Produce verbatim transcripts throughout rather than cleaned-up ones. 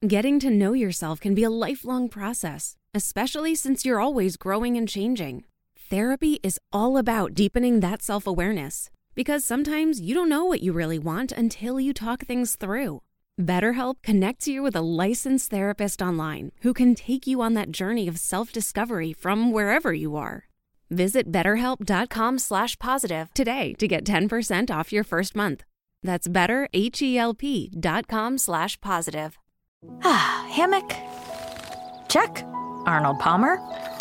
Getting to know yourself can be a lifelong process, especially since you're always growing and changing. Therapy is all about deepening that self-awareness, because sometimes you don't know what you really want until you talk things through. BetterHelp connects you with a licensed therapist online who can take you on that journey of self-discovery from wherever you are. Visit betterhelp.com slash positive today to get ten percent off your first month. That's betterhelp.com slash positive. Ah, hammock. Check. Arnold Palmer.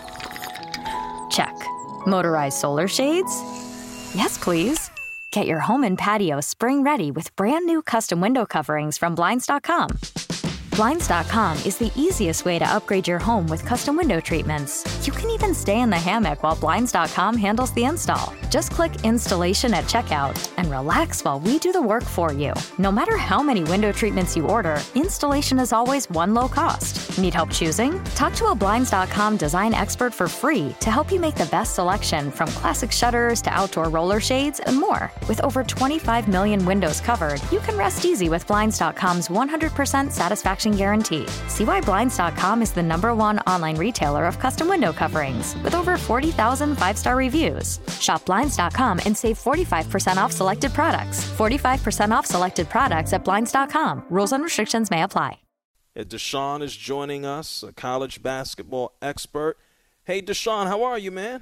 Check. Motorized solar shades? Yes, please. Get your home and patio spring ready with brand new custom window coverings from Blinds dot com. Blinds dot com is the easiest way to upgrade your home with custom window treatments. You can even stay in the hammock while Blinds dot com handles the install. Just click installation at checkout and relax while we do the work for you. No matter how many window treatments you order, installation is always one low cost. Need help choosing? Talk to a Blinds dot com design expert for free to help you make the best selection, from classic shutters to outdoor roller shades and more. With over twenty-five million windows covered, you can rest easy with Blinds dot com's one hundred percent satisfaction guarantee. See why Blinds dot com is the number one online retailer of custom window coverings with over forty thousand five-star reviews. Shop Blinds dot com and save forty-five percent off selected products. forty-five percent off selected products at Blinds dot com. Rules and restrictions may apply. Deshaun is joining us, a college basketball expert. Hey, Deshaun, how are you, man?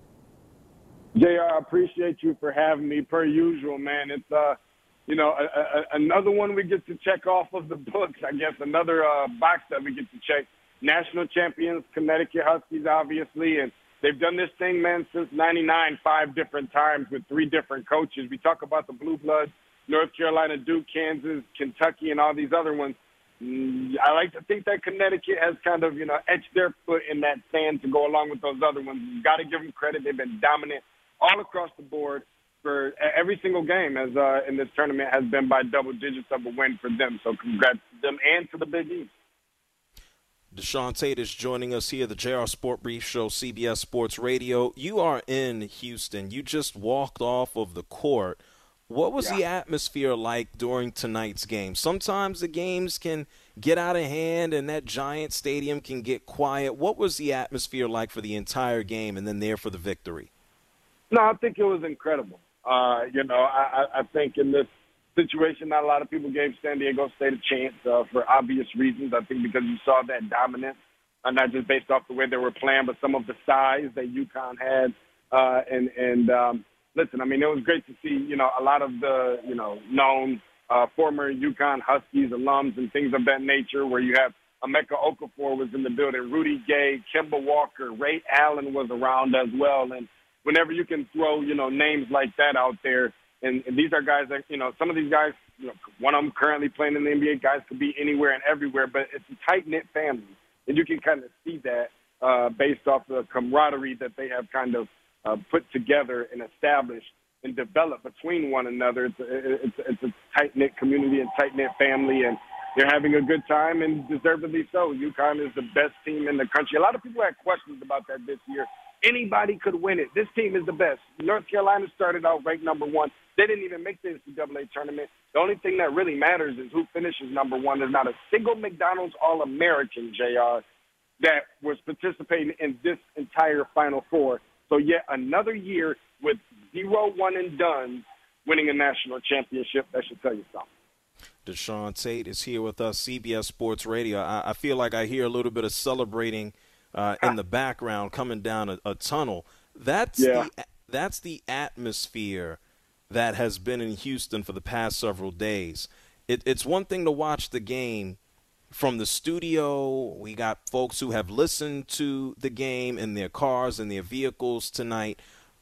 J R, I appreciate you for having me, per usual, man. It's, uh, you know, a, a, another one we get to check off of the books, I guess, another uh, box that we get to check. National champions, Connecticut Huskies, obviously, and they've done this thing, man, since ninety-nine, five different times with three different coaches. We talk about the Blue Bloods, North Carolina, Duke, Kansas, Kentucky, and all these other ones. I like to think that Connecticut has kind of, you know, etched their foot in that sand to go along with those other ones. You've got to give them credit. They've been dominant all across the board for every single game as uh, in this tournament has been by double digits of a win for them. So congrats to them and to the Big East. Deshaun Tate is joining us here, the J R Sport Brief Show, C B S Sports Radio. You are in Houston. You just walked off of the court. What was yeah. the atmosphere like during tonight's game? Sometimes the games can get out of hand and that giant stadium can get quiet. What was the atmosphere like for the entire game and then there for the victory? No, I think it was incredible. Uh, you know, I, I think in this situation, not a lot of people gave San Diego State a chance uh, for obvious reasons. I think because you saw that dominance, uh, not just based off the way they were playing, but some of the size that UConn had. Uh, and, and um, listen, I mean, it was great to see, you know, a lot of the, you know, known uh, former UConn Huskies alums and things of that nature, where you have Emeka Okafor was in the building, Rudy Gay, Kemba Walker, Ray Allen was around as well. And whenever you can throw, you know, names like that out there, and, and these are guys that, you know, some of these guys, you know, one of them currently playing in the N B A, guys could be anywhere and everywhere, but it's a tight-knit family. And you can kind of see that uh, based off the camaraderie that they have kind of uh, put together and established and developed between one another. It's a, it's, it's a tight-knit community and tight-knit family, and they're having a good time, and deservedly so. UConn is the best team in the country. A lot of people had questions about that this year. Anybody could win it. This team is the best. North Carolina started out ranked number one. They didn't even make the N C double A tournament. The only thing that really matters is who finishes number one. There's not a single McDonald's All-American, J R, that was participating in this entire Final Four. So yet another year with zero one-and-dones winning a national championship. That should tell you something. Deshaun Tate is here with us, C B S Sports Radio. I, I feel like I hear a little bit of celebrating uh, in the background coming down a, a tunnel. That's yeah. the, that's the atmosphere that has been in Houston for the past several days. It, it's one thing to watch the game from the studio. We got folks who have listened to the game in their cars and their vehicles tonight.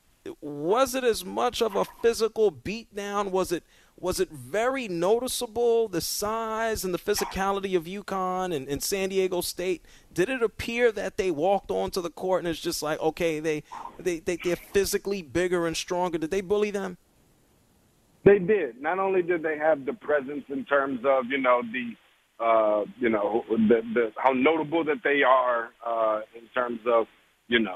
Was it as much of a physical beatdown? Was it was it very noticeable, the size and the physicality of UConn and, and San Diego State? Did it appear that they walked onto the court and it's just like, okay, they, they, they, they're physically bigger and stronger? Did they bully them? They did. Not only did they have the presence in terms of, you know, the, uh, you know, the, the how notable that they are uh, in terms of, you know,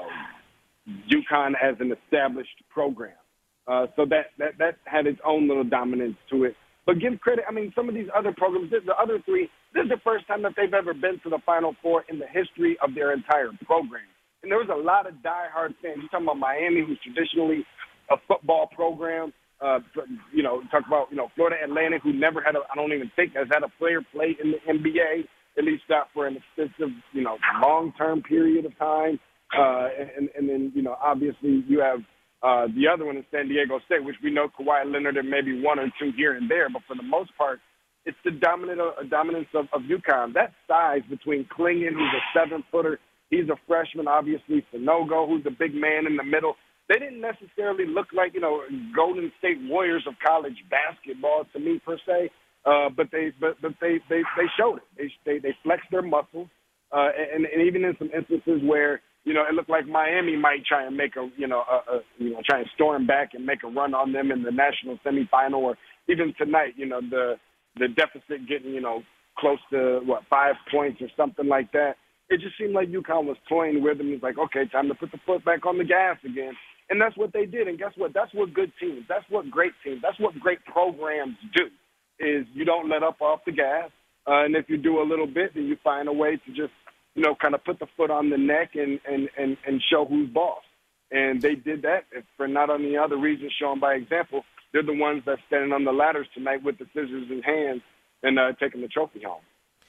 UConn as an established program. Uh, so that, that, that had its own little dominance to it. But give credit, I mean, some of these other programs, the other three, This is the first time that they've ever been to the Final Four in the history of their entire program. And there was a lot of diehard fans. You're talking about Miami, who's traditionally a football program. Uh, you know, talk about, you know, Florida Atlantic, who never had a, I don't even think has had a player play in the N B A, at least not for an extensive, you know, long-term period of time. Uh, and, and then, you know, obviously you have uh, the other one in San Diego State, which we know Kawhi Leonard and maybe one or two here and there. But for the most part, it's the dominant uh, dominance of, of UConn. That size between Clingan, who's a seven-footer, he's a freshman, obviously, Sanogo, who's the big man in the middle. They didn't necessarily look like, you know, Golden State Warriors of college basketball to me per se, uh, but they but, but they, they they showed it. They they, they flexed their muscles, uh, and, and even in some instances where, you know, it looked like Miami might try and make a you know a, a you know try and storm back and make a run on them in the national semifinal, or even tonight, you know, the the deficit getting you know close to what five points or something like that. It just seemed like UConn was toying with them. It's like, okay, time to put the foot back on the gas again. And that's what they did. And guess what? That's what good teams, that's what great teams, that's what great programs do, is you don't let up off the gas. Uh, and if you do a little bit, then you find a way to just, you know, kind of put the foot on the neck and, and, and, and show who's boss. And they did that for not only other reasons shown by example. They're the ones that's standing on the ladders tonight with the scissors in hand and uh, taking the trophy home.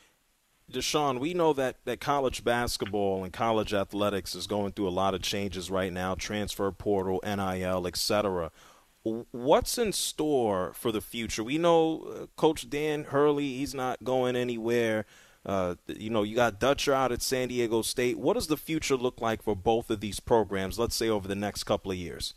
Deshaun, we know that, that college basketball and college athletics is going through a lot of changes right now, transfer portal, N I L, et cetera. What's in store for the future? We know uh, Coach Dan Hurley, he's not going anywhere. Uh, you know, you got Dutcher out at San Diego State. What does the future look like for both of these programs, let's say over the next couple of years?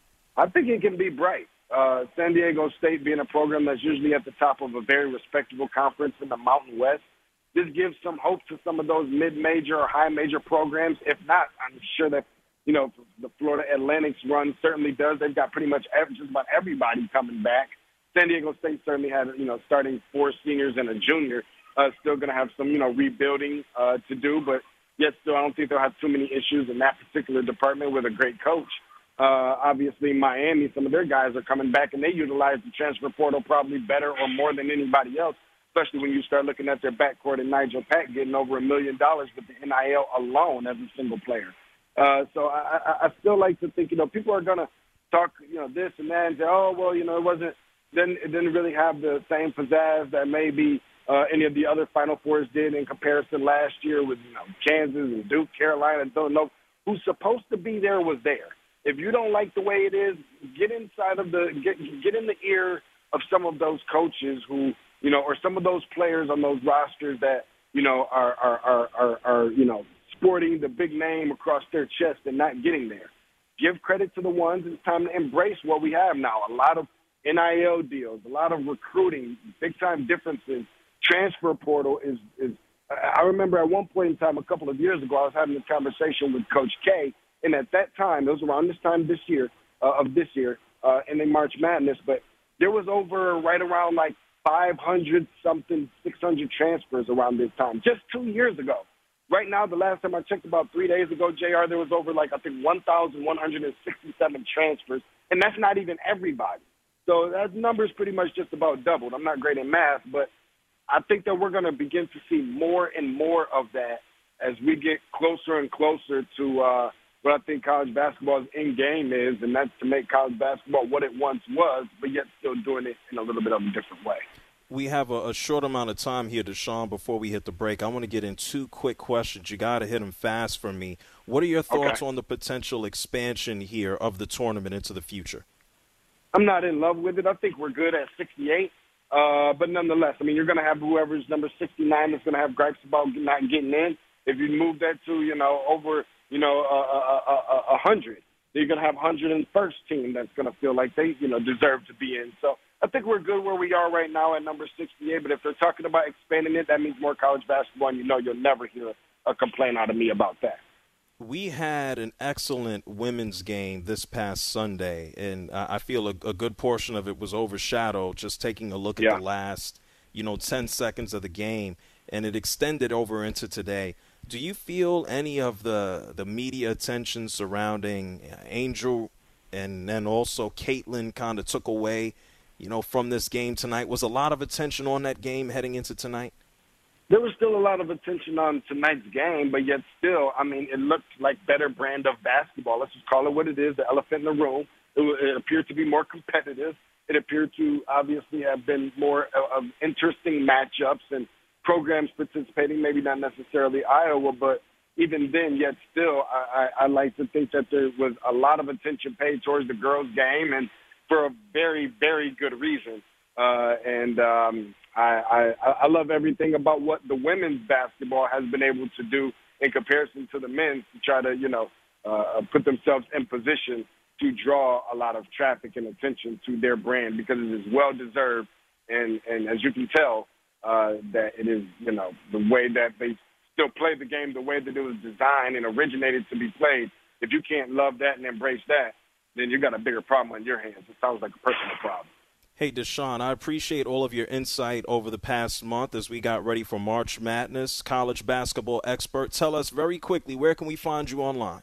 I think it can be bright. Uh, San Diego State being a program that's usually at the top of a very respectable conference in the Mountain West. This gives some hope to some of those mid-major or high-major programs. If not, I'm sure that, you know, the Florida Atlantic's run certainly does. They've got pretty much every, just about everybody coming back. San Diego State certainly had, you know, starting four seniors and a junior. Uh, still going to have some, you know, rebuilding uh, to do. But yet still, I don't think they'll have too many issues in that particular department with a great coach. Uh, obviously, Miami, some of their guys are coming back, and they utilize the transfer portal probably better or more than anybody else, especially when you start looking at their backcourt and Nigel Pack getting over a million dollars with the N I L alone as a single player. Uh, so I, I, I still like to think, you know, people are going to talk, you know, this and that and say, oh, well, you know, it wasn't, didn't, it didn't really have the same pizzazz that maybe uh, any of the other Final Fours did in comparison last year with, you know, Kansas and Duke, Carolina, don't know. Who's supposed to be there was there. If you don't like the way it is, get inside of the, get, get in the ear of some of those coaches who, you know, or some of those players on those rosters that, you know, are, are, are, are, are, you know, sporting the big name across their chest and not getting there. Give credit to the ones. It's time to embrace what we have now. A lot of N I L deals, a lot of recruiting, big-time differences. Transfer portal is, is – I remember at one point in time, a couple of years ago, I was having a conversation with Coach K, and at that time, it was around this time this year, uh, of this year, uh, and in March Madness, but there was over right around like five hundred something, six hundred transfers around this time, just two years ago. Right now, the last time I checked about three days ago, J R, there was over like, I think, one thousand one hundred sixty-seven transfers, and that's not even everybody. So that number's pretty much just about doubled. I'm not great at math, but I think that we're going to begin to see more and more of that as we get closer and closer to uh, what I think college basketball's end game is, and that's to make college basketball what it once was, but yet still doing it in a little bit of a different way. We have a, a short amount of time here, Deshaun, before we hit the break. I want to get in two quick questions. You got to hit them fast for me. What are your thoughts okay. on the potential expansion here of the tournament into the future? I'm not in love with it. I think we're good at sixty-eight. Uh, but nonetheless, I mean, you're going to have whoever's number sixty-nine that's going to have gripes about not getting in. If you move that to, you know, over, you know, a uh, uh, uh, uh, hundred, then you're going to have one hundred first team that's going to feel like they, you know, deserve to be in. So I think we're good where we are right now at number sixty-eight. But if they're talking about expanding it, that means more college basketball, and you know you'll never hear a complaint out of me about that. We had an excellent women's game this past Sunday, and I feel a, a good portion of it was overshadowed just taking a look at yeah. the last, you know, ten seconds of the game, and it extended over into today. Do you feel any of the, the media attention surrounding Angel and then also Caitlin kind of took away, you know, from this game tonight? Was a lot of attention on that game heading into tonight? there was still a lot of attention on tonight's game, but yet still, I mean, it looked like better brand of basketball. Let's just call it what it is, the elephant in the room. It, it appeared to be more competitive. It appeared to obviously have been more of, of interesting matchups and programs participating, maybe not necessarily Iowa, but even then, yet still, I, I, I like to think that there was a lot of attention paid towards the girls' game, and for a very, very good reason. Uh, and um, I, I, I love everything about what the women's basketball has been able to do in comparison to the men's to try to, you know, uh, put themselves in position to draw a lot of traffic and attention to their brand, because it is well-deserved. And, and as you can tell, uh, that it is, you know, the way that they still play the game, the way that it was designed and originated to be played. If you can't love that and embrace that, then you got a bigger problem on your hands. It sounds like a personal problem. Hey, Deshaun, I appreciate all of your insight over the past month as we got ready for March Madness. College basketball expert, tell us very quickly, where can we find you online?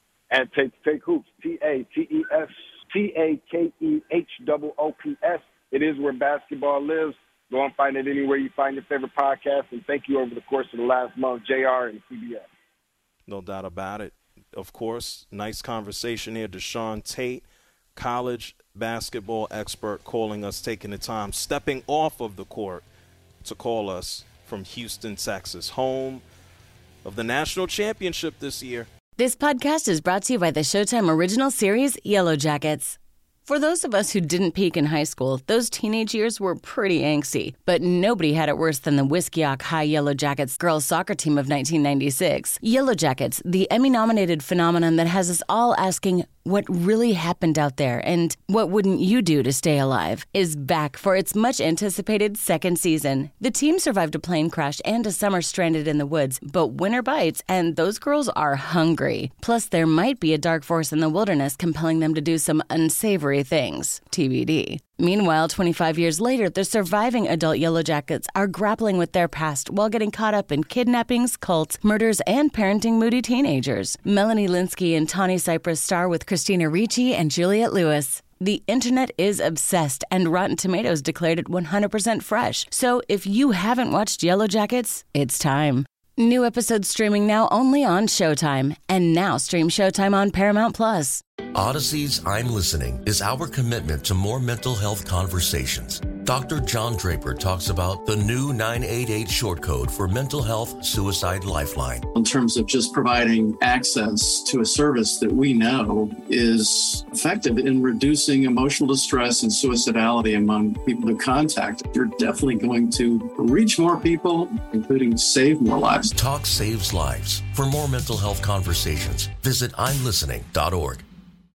At Take Take Hoops, T A T E S T A K E H O O P S. It is where basketball lives. Go and find it anywhere you find your favorite podcast. And thank you over the course of the last month, J R and C B S. No doubt about it. Of course, nice conversation here. Deshaun Tate, college basketball expert, calling us, taking the time, stepping off of the court to call us from Houston, Texas, home of the national championship this year. This podcast is brought to you by the Showtime original series Yellow Jackets. For those of us who didn't peak in high school, those teenage years were pretty angsty. But nobody had it worse than the Wiskeock High Yellow Jackets girls soccer team of nineteen ninety-six. Yellow Jackets, the Emmy-nominated phenomenon that has us all asking what really happened out there and what wouldn't you do to stay alive, is back for its much-anticipated second season. The team survived a plane crash and a summer stranded in the woods, but winter bites, and those girls are hungry. Plus, there might be a dark force in the wilderness compelling them to do some unsavory things, T B D. Meanwhile, twenty-five years later, the surviving adult Yellow Jackets are grappling with their past while getting caught up in kidnappings, cults, murders, and parenting moody teenagers. Melanie Linsky and Tawny Cypress star with Christina Ricci and Juliette Lewis. The internet is obsessed, and Rotten Tomatoes declared it one hundred percent fresh. So if you haven't watched Yellow Jackets, it's time. New episodes streaming now only on Showtime. And now stream Showtime on Paramount Plus. Odyssey's I'm Listening is our commitment to more mental health conversations. Doctor John Draper talks about the new nine eight eight short code for mental health suicide lifeline. In terms of just providing access to a service that we know is effective in reducing emotional distress and suicidality among people who contact, you're definitely going to reach more people, including save more lives. Talk saves lives. For more mental health conversations, visit I'm listening dot org.